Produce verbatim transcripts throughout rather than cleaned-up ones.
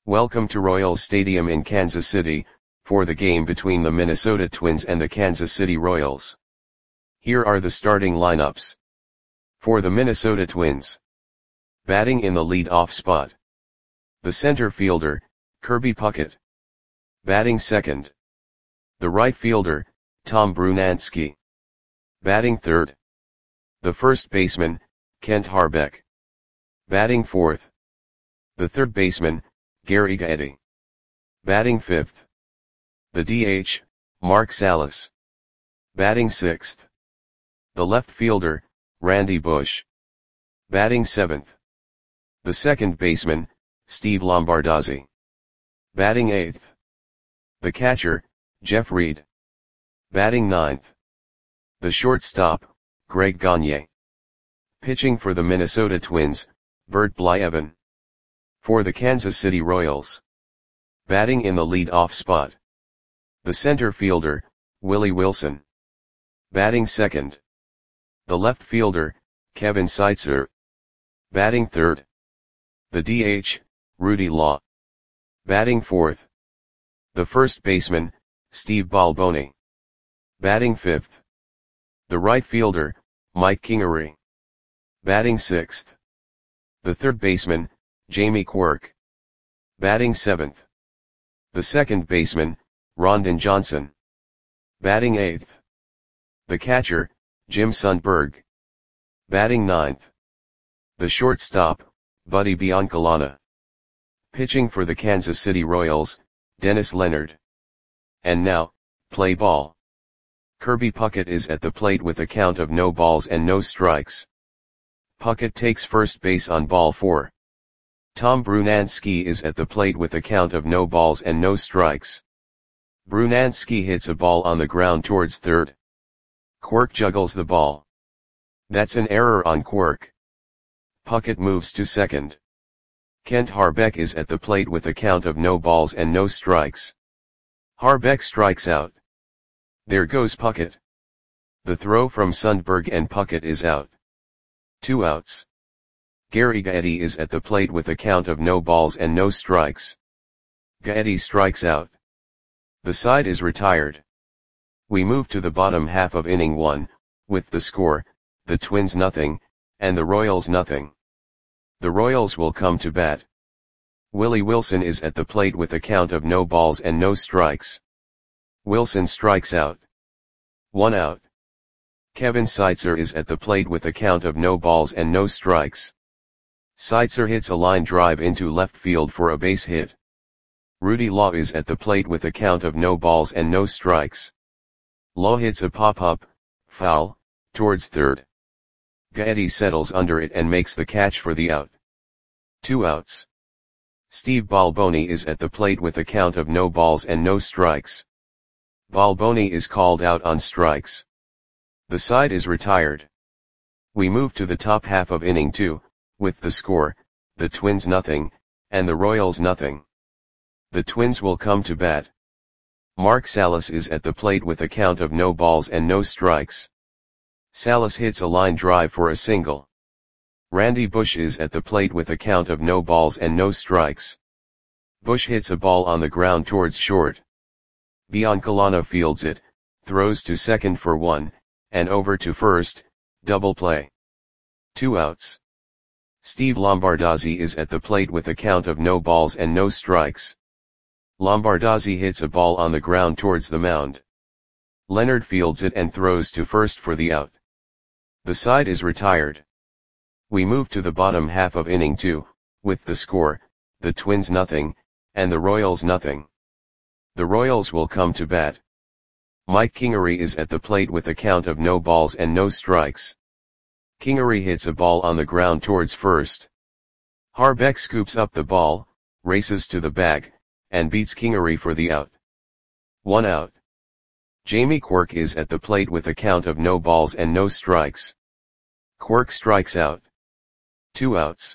Welcome to Royals Stadium in Kansas City, for the game between the Minnesota Twins and the Kansas City Royals. Here are the starting lineups. For the Minnesota Twins. Batting in the lead-off spot. The center fielder, Kirby Puckett. Batting second. The right fielder, Tom Brunansky. Batting third. The first baseman, Kent Hrbek. Batting fourth. The third baseman, Gary Gaetti. Batting fifth. The D H, Mark Salas. Batting sixth. The left fielder, Randy Bush. Batting seventh. The second baseman, Steve Lombardozzi. Batting eighth. The catcher, Jeff Reed. Batting ninth. The shortstop, Greg Gagne. Pitching for the Minnesota Twins, Bert Blyleven. For the Kansas City Royals. Batting in the lead-off spot. The center fielder, Willie Wilson. Batting second. The left fielder, Kevin Seitzer. Batting third. The D H, Rudy Law. Batting fourth. The first baseman, Steve Balboni. Batting fifth. The right fielder, Mike Kingery. Batting sixth. The third baseman, Jamie Quirk. Batting seventh. The second baseman, Rondon Johnson. Batting eighth. The catcher, Jim Sundberg. Batting ninth. The shortstop, Buddy Biancalana. Pitching for the Kansas City Royals, Dennis Leonard. And now, play ball. Kirby Puckett is at the plate with a count of no balls and no strikes. Puckett takes first base on ball four. Tom Brunansky is at the plate with a count of no balls and no strikes. Brunansky hits a ball on the ground towards third. Quirk juggles the ball. That's an error on Quirk. Puckett moves to second. Kent Hrbek is at the plate with a count of no balls and no strikes. Hrbek strikes out. There goes Puckett. The throw from Sundberg and Puckett is out. Two outs. Gary Gaetti is at the plate with a count of no balls and no strikes. Gaetti strikes out. The side is retired. We move to the bottom half of inning one, with the score, the Twins nothing, and the Royals nothing. The Royals will come to bat. Willie Wilson is at the plate with a count of no balls and no strikes. Wilson strikes out. One out. Kevin Seitzer is at the plate with a count of no balls and no strikes. Seitzer hits a line drive into left field for a base hit. Rudy Law is at the plate with a count of no balls and no strikes. Law hits a pop-up, foul, towards third. Gaetti settles under it and makes the catch for the out. Two outs. Steve Balboni is at the plate with a count of no balls and no strikes. Balboni is called out on strikes. The side is retired. We move to the top half of inning two, with the score, the Twins nothing, and the Royals nothing. The Twins will come to bat. Mark Salas is at the plate with a count of no balls and no strikes. Salas hits a line drive for a single. Randy Bush is at the plate with a count of no balls and no strikes. Bush hits a ball on the ground towards short. Biancalana fields it, throws to second for one, and over to first, double play. Two outs. Steve Lombardozzi is at the plate with a count of no balls and no strikes. Lombardozzi hits a ball on the ground towards the mound. Leonard fields it and throws to first for the out. The side is retired. We move to the bottom half of inning two, with the score, the Twins nothing, and the Royals nothing. The Royals will come to bat. Mike Kingery is at the plate with a count of no balls and no strikes. Kingery hits a ball on the ground towards first. Hrbek scoops up the ball, races to the bag, and beats Kingery for the out. One out. Jamie Quirk is at the plate with a count of no balls and no strikes. Quirk strikes out. Two outs.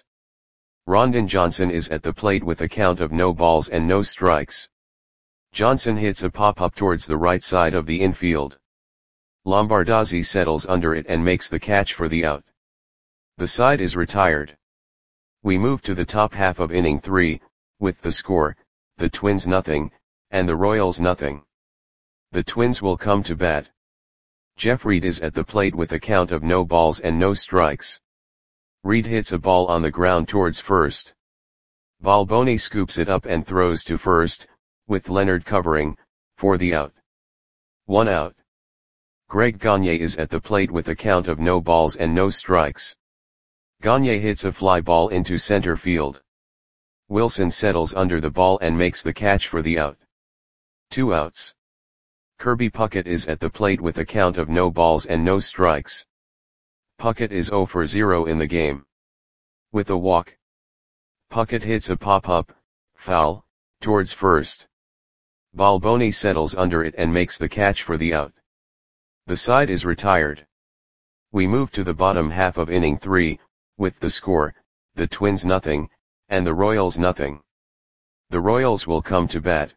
Rondon Johnson is at the plate with a count of no balls and no strikes. Johnson hits a pop-up towards the right side of the infield. Lombardozzi settles under it and makes the catch for the out. The side is retired. We move to the top half of inning three, with the score, the Twins nothing, and the Royals nothing. The Twins will come to bat. Jeff Reed is at the plate with a count of no balls and no strikes. Reed hits a ball on the ground towards first. Balboni scoops it up and throws to first, with Leonard covering, for the out. One out. Greg Gagne is at the plate with a count of no balls and no strikes. Gagne hits a fly ball into center field. Wilson settles under the ball and makes the catch for the out. Two outs. Kirby Puckett is at the plate with a count of no balls and no strikes. Puckett is zero for zero in the game. With a walk, Puckett hits a pop-up, foul, towards first. Balboni settles under it and makes the catch for the out. The side is retired. We move to the bottom half of inning three, with the score, the Twins nothing, and the Royals nothing. The Royals will come to bat.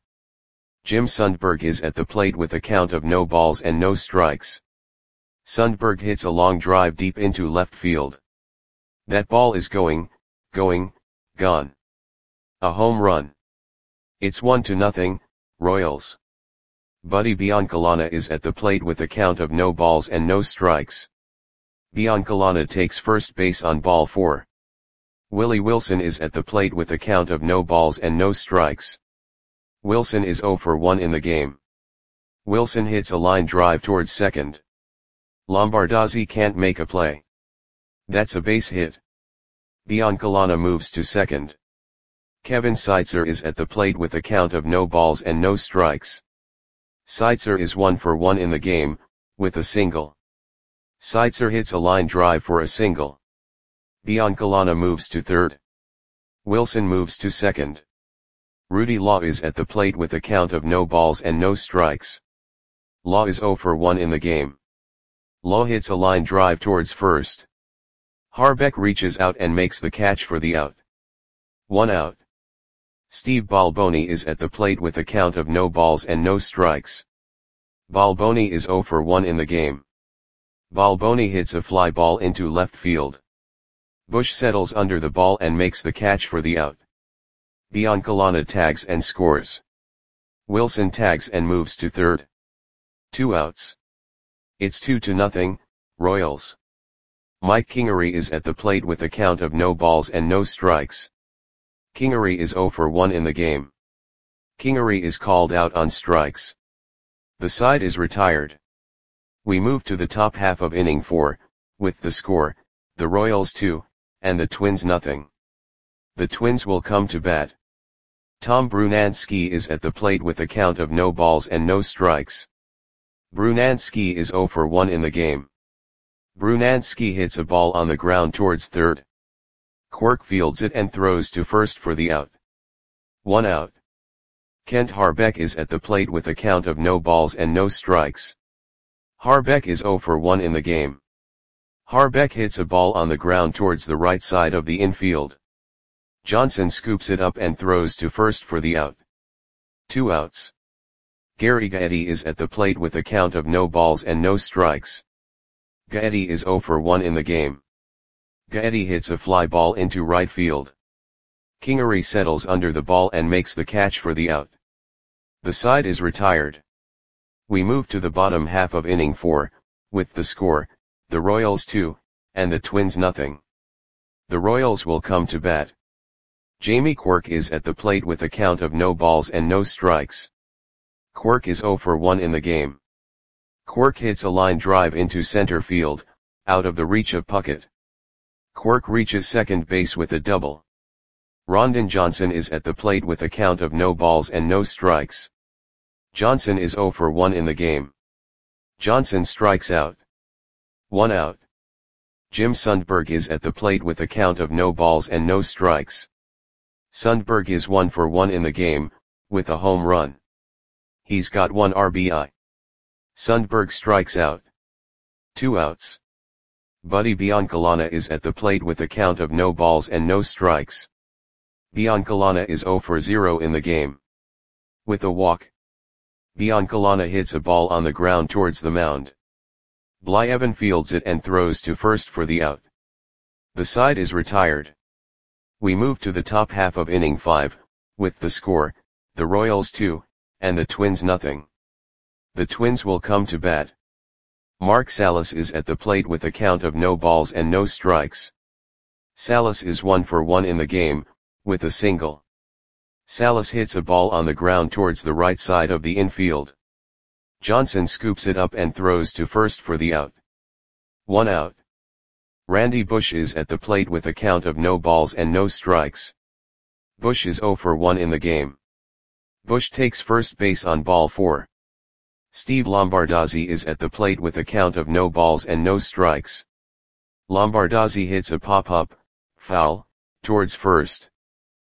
Jim Sundberg is at the plate with a count of no balls and no strikes. Sundberg hits a long drive deep into left field. That ball is going, going, gone. A home run. It's one to nothing, Royals. Buddy Biancalana is at the plate with a count of no balls and no strikes. Biancalana takes first base on ball four. Willie Wilson is at the plate with a count of no balls and no strikes. Wilson is zero for one in the game. Wilson hits a line drive towards second. Lombardozzi can't make a play. That's a base hit. Biancalana moves to second. Kevin Seitzer is at the plate with a count of no balls and no strikes. Seitzer is one for one in the game, with a single. Seitzer hits a line drive for a single. Biancalana moves to third. Wilson moves to second. Rudy Law is at the plate with a count of no balls and no strikes. Law is zero for one in the game. Law hits a line drive towards first. Harbeck reaches out and makes the catch for the out. One out. Steve Balboni is at the plate with a count of no balls and no strikes. Balboni is zero for one in the game. Balboni hits a fly ball into left field. Bush settles under the ball and makes the catch for the out. Biancalana tags and scores. Wilson tags and moves to third. Two outs. It's two to nothing, Royals. Mike Kingery is at the plate with a count of no balls and no strikes. Kingery is zero for one in the game. Kingery is called out on strikes. The side is retired. We move to the top half of inning four, with the score, the Royals two, and the Twins nothing. The Twins will come to bat. Tom Brunansky is at the plate with a count of no balls and no strikes. Brunansky is zero for one in the game. Brunansky hits a ball on the ground towards third. Quirk fields it and throws to first for the out. One out. Kent Harbeck is at the plate with a count of no balls and no strikes. Harbeck is zero for one in the game. Harbeck hits a ball on the ground towards the right side of the infield. Johnson scoops it up and throws to first for the out. Two outs. Gary Gaetti is at the plate with a count of no balls and no strikes. Gaetti is zero for one in the game. Gaetti hits a fly ball into right field. Kingery settles under the ball and makes the catch for the out. The side is retired. We move to the bottom half of inning four, with the score, the Royals two, and the Twins nothing. The Royals will come to bat. Jamie Quirk is at the plate with a count of no balls and no strikes. Quirk is zero for one in the game. Quirk hits a line drive into center field, out of the reach of Puckett. Quirk reaches second base with a double. Rondon Johnson is at the plate with a count of no balls and no strikes. Johnson is zero for one in the game. Johnson strikes out. One out. Jim Sundberg is at the plate with a count of no balls and no strikes. Sundberg is one for one in the game, with a home run. He's got one R B I. Sundberg strikes out. Two outs. Buddy Biancalana is at the plate with a count of no balls and no strikes. Biancalana is zero for zero in the game. With a walk, Biancalana hits a ball on the ground towards the mound. Blyevin fields it and throws to first for the out. The side is retired. We move to the top half of inning five, with the score, the Royals two, and the Twins nothing. The Twins will come to bat. Mark Salas is at the plate with a count of no balls and no strikes. Salas is one for one in the game, with a single. Salas hits a ball on the ground towards the right side of the infield. Johnson scoops it up and throws to first for the out. One out. Randy Bush is at the plate with a count of no balls and no strikes. Bush is zero for one in the game. Bush takes first base on ball four. Steve Lombardozzi is at the plate with a count of no balls and no strikes. Lombardozzi hits a pop-up, foul, towards first.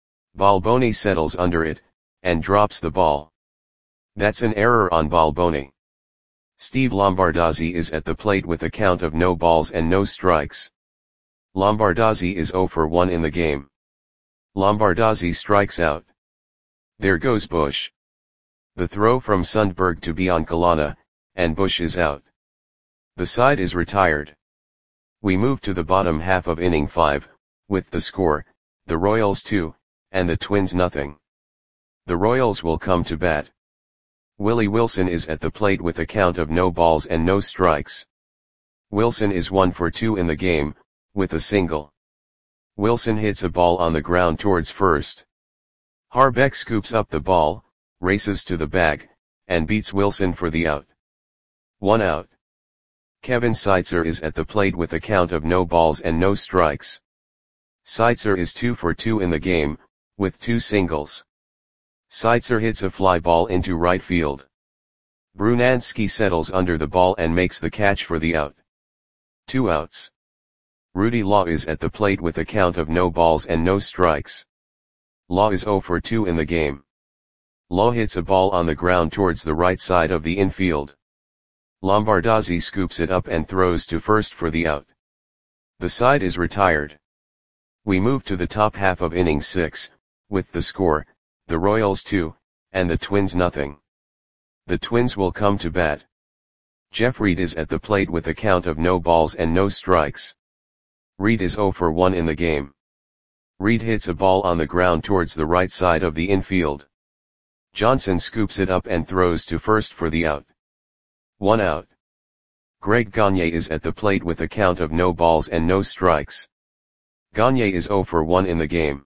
Balboni settles under it, and drops the ball. That's an error on Balboni. Steve Lombardozzi is at the plate with a count of no balls and no strikes. Lombardozzi is zero for one in the game. Lombardozzi strikes out. There goes Bush. The throw from Sundberg to Biancalana, and Bush is out. The side is retired. We move to the bottom half of inning five, with the score, the Royals two, and the Twins nothing. The Royals will come to bat. Willie Wilson is at the plate with a count of no balls and no strikes. Wilson is one for two in the game, with a single. Wilson hits a ball on the ground towards first. Harbeck scoops up the ball, races to the bag, and beats Wilson for the out. One out. Kevin Seitzer is at the plate with a count of no balls and no strikes. Seitzer is two for two in the game, with two singles. Seitzer hits a fly ball into right field. Brunansky settles under the ball and makes the catch for the out. Two outs. Rudy Law is at the plate with a count of no balls and no strikes. Law is zero for two in the game. Law hits a ball on the ground towards the right side of the infield. Lombardozzi scoops it up and throws to first for the out. The side is retired. We move to the top half of inning six, with the score, the Royals two, and the Twins nothing. The Twins will come to bat. Jeff Reed is at the plate with a count of no balls and no strikes. Reed is zero for one in the game. Reed hits a ball on the ground towards the right side of the infield. Johnson scoops it up and throws to first for the out. One out. Greg Gagne is at the plate with a count of no balls and no strikes. Gagne is zero for one in the game.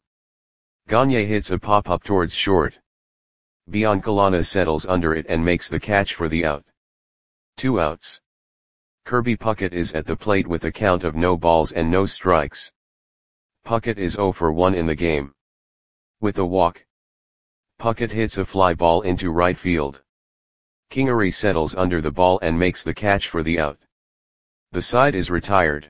Gagne hits a pop-up towards short. Biancalana settles under it and makes the catch for the out. Two outs. Kirby Puckett is at the plate with a count of no balls and no strikes. Puckett is zero for one in the game. With a walk. Puckett hits a fly ball into right field. Kingery settles under the ball and makes the catch for the out. The side is retired.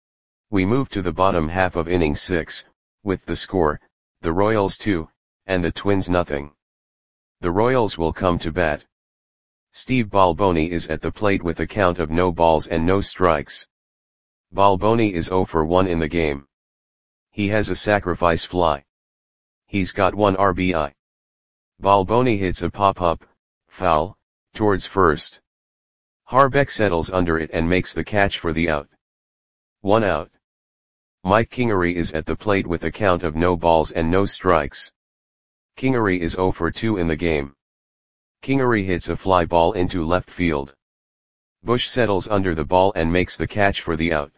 We move to the bottom half of inning six, with the score, the Royals two, and the Twins nothing. The Royals will come to bat. Steve Balboni is at the plate with a count of no balls and no strikes. Balboni is zero for one in the game. He has a sacrifice fly. He's got one R B I. Balboni hits a pop-up, foul, towards first. Harbeck settles under it and makes the catch for the out. One out. Mike Kingery is at the plate with a count of no balls and no strikes. Kingery is zero for two in the game. Kingery hits a fly ball into left field. Bush settles under the ball and makes the catch for the out.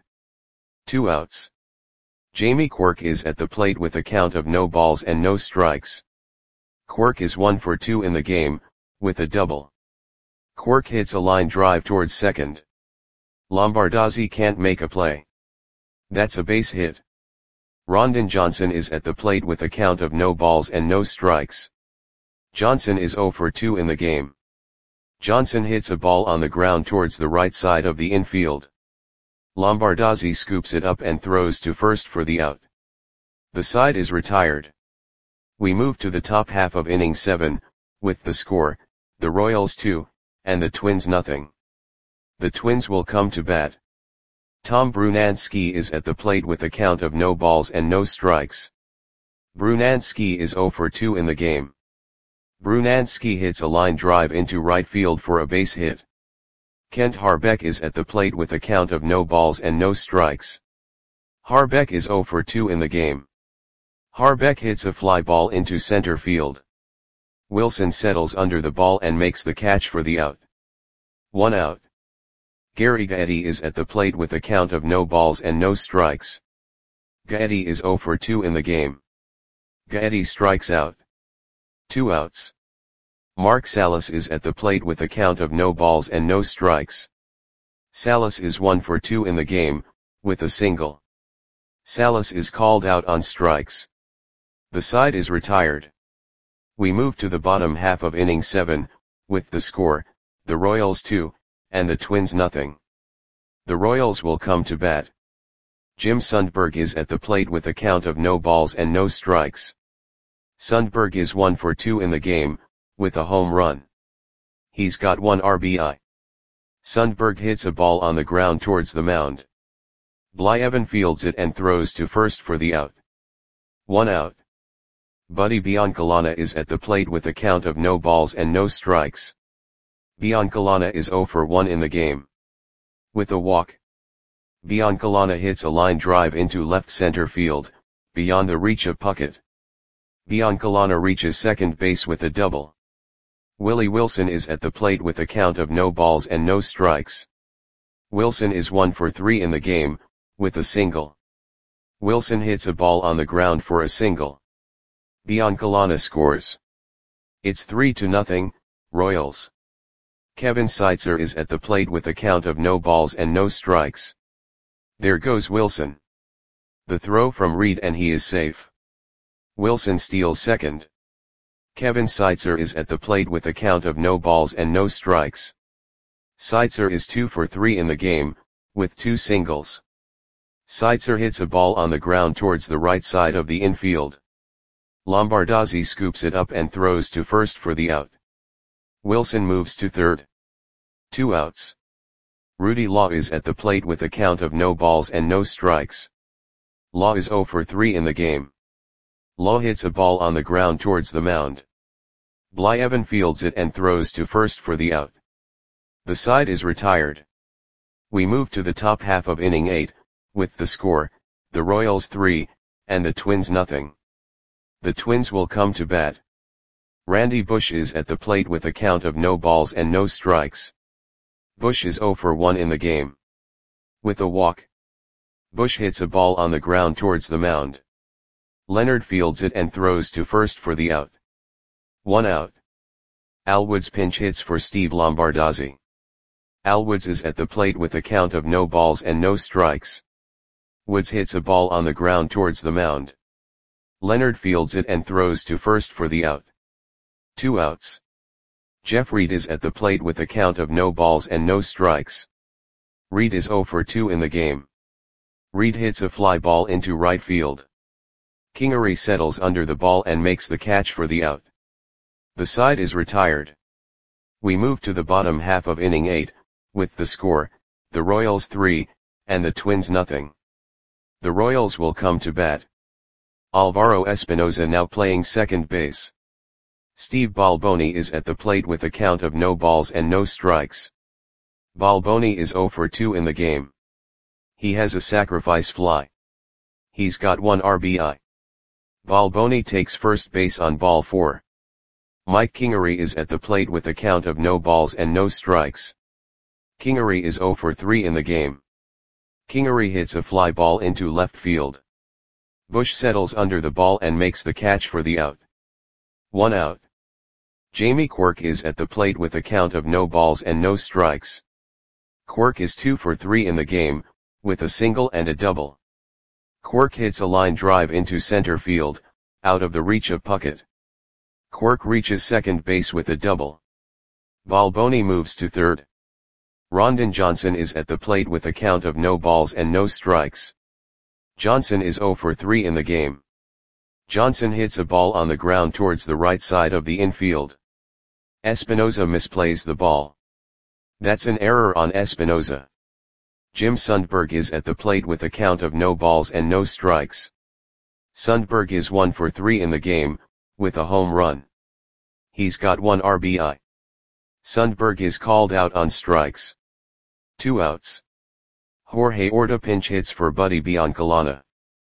Two outs. Jamie Quirk is at the plate with a count of no balls and no strikes. Quirk is one for two in the game, with a double. Quirk hits a line drive towards second. Lombardozzi can't make a play. That's a base hit. Rondon Johnson is at the plate with a count of no balls and no strikes. Johnson is zero for two in the game. Johnson hits a ball on the ground towards the right side of the infield. Lombardozzi scoops it up and throws to first for the out. The side is retired. We move to the top half of inning seven, with the score, the Royals two, and the Twins nothing. The Twins will come to bat. Tom Brunansky is at the plate with a count of no balls and no strikes. Brunansky is zero for two in the game. Brunansky hits a line drive into right field for a base hit. Kent Harbeck is at the plate with a count of no balls and no strikes. Harbeck is zero for two in the game. Harbeck hits a fly ball into center field. Wilson settles under the ball and makes the catch for the out. One out. Gary Gaetti is at the plate with a count of no balls and no strikes. Gaetti is zero for two in the game. Gaetti strikes out. Two outs. Mark Salas is at the plate with a count of no balls and no strikes. Salas is one for two in the game, with a single. Salas is called out on strikes. The side is retired. We move to the bottom half of inning seven, with the score, the Royals two, and the Twins nothing. The Royals will come to bat. Jim Sundberg is at the plate with a count of no balls and no strikes. Sundberg is one for two in the game, with a home run. He's got one R B I. Sundberg hits a ball on the ground towards the mound. Blyevin fields it and throws to first for the out. One out. Buddy Biancalana is at the plate with a count of no balls and no strikes. Biancalana is zero for one in the game. With a walk. Biancalana hits a line drive into left center field, beyond the reach of Puckett. Biancalana reaches second base with a double. Willie Wilson is at the plate with a count of no balls and no strikes. Wilson is one for three in the game, with a single. Wilson hits a ball on the ground for a single. Biancalana scores. It's three to nothing, Royals. Kevin Seitzer is at the plate with a count of no balls and no strikes. There goes Wilson. The throw from Reed and he is safe. Wilson steals second. Kevin Seitzer is at the plate with a count of no balls and no strikes. Seitzer is two for three in the game, with two singles. Seitzer hits a ball on the ground towards the right side of the infield. Lombardozzi scoops it up and throws to first for the out. Wilson moves to third. Two outs. Rudy Law is at the plate with a count of no balls and no strikes. Law is zero for three in the game. Law hits a ball on the ground towards the mound. Blyevin fields it and throws to first for the out. The side is retired. We move to the top half of inning eight, with the score, the Royals three, and the Twins nothing. The Twins will come to bat. Randy Bush is at the plate with a count of no balls and no strikes. Bush is zero for one in the game. With a walk. Bush hits a ball on the ground towards the mound. Leonard fields it and throws to first for the out. One out. Al Woods pinch hits for Steve Lombardozzi. Al Woods is at the plate with a count of no balls and no strikes. Woods hits a ball on the ground towards the mound. Leonard fields it and throws to first for the out. Two outs. Jeff Reed is at the plate with a count of no balls and no strikes. Reed is zero for two in the game. Reed hits a fly ball into right field. Kingery settles under the ball and makes the catch for the out. The side is retired. We move to the bottom half of inning eight, with the score, the Royals three, and the Twins nothing. The Royals will come to bat. Alvaro Espinoza now playing second base. Steve Balboni is at the plate with a count of no balls and no strikes. Balboni is zero for two in the game. He has a sacrifice fly. He's got one R B I. Balboni takes first base on ball four. Mike Kingery is at the plate with a count of no balls and no strikes. Kingery is zero for three in the game. Kingery hits a fly ball into left field. Bush settles under the ball and makes the catch for the out. One out. Jamie Quirk is at the plate with a count of no balls and no strikes. Quirk is two for three in the game, with a single and a double. Quirk hits a line drive into center field, out of the reach of Puckett. Quirk reaches second base with a double. Balboni moves to third. Rondon Johnson is at the plate with a count of no balls and no strikes. Johnson is zero for three in the game. Johnson hits a ball on the ground towards the right side of the infield. Espinoza misplays the ball. That's an error on Espinoza. Jim Sundberg is at the plate with a count of no balls and no strikes. Sundberg is one for three in the game, with a home run. He's got one R B I. Sundberg is called out on strikes. Two outs. Jorge Orta pinch hits for Buddy Biancalana.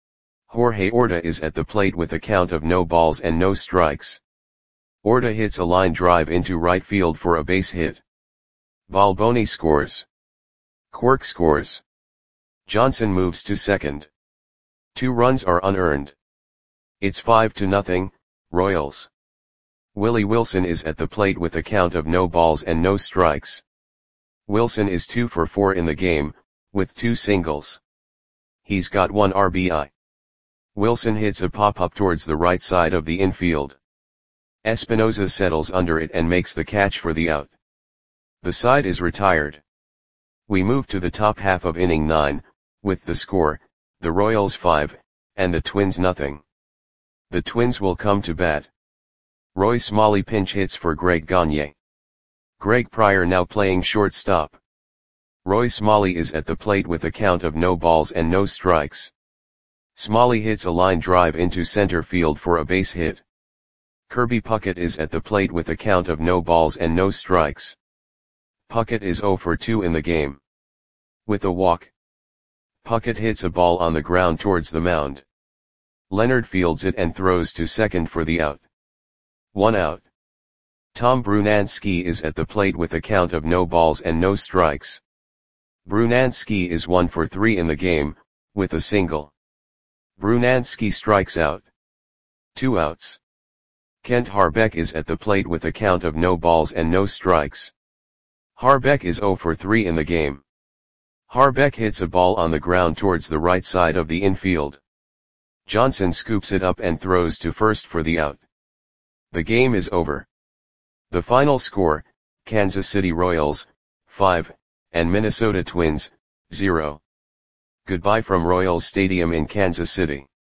Jorge Orta is at the plate with a count of no balls and no strikes. Orta hits a line drive into right field for a base hit. Balboni scores. Quirk scores. Johnson moves to second. Two runs are unearned. It's five to nothing, Royals. Willie Wilson is at the plate with a count of no balls and no strikes. Wilson is two for four in the game, with two singles. He's got one R B I. Wilson hits a pop-up towards the right side of the infield. Espinosa settles under it and makes the catch for the out. The side is retired. We move to the top half of inning nine, with the score, the Royals five, and the Twins nothing. The Twins will come to bat. Roy Smalley pinch hits for Greg Gagne. Greg Pryor now playing shortstop. Roy Smalley is at the plate with a count of no balls and no strikes. Smalley hits a line drive into center field for a base hit. Kirby Puckett is at the plate with a count of no balls and no strikes. Puckett is zero for two in the game. With a walk. Puckett hits a ball on the ground towards the mound. Leonard fields it and throws to second for the out. One out. Tom Brunansky is at the plate with a count of no balls and no strikes. Brunansky is one for three in the game, with a single. Brunansky strikes out. Two outs. Kent Harbeck is at the plate with a count of no balls and no strikes. Harbeck is zero for three in the game. Harbeck hits a ball on the ground towards the right side of the infield. Johnson scoops it up and throws to first for the out. The game is over. The final score, Kansas City Royals, five, and Minnesota Twins, zero. Goodbye from Royals Stadium in Kansas City.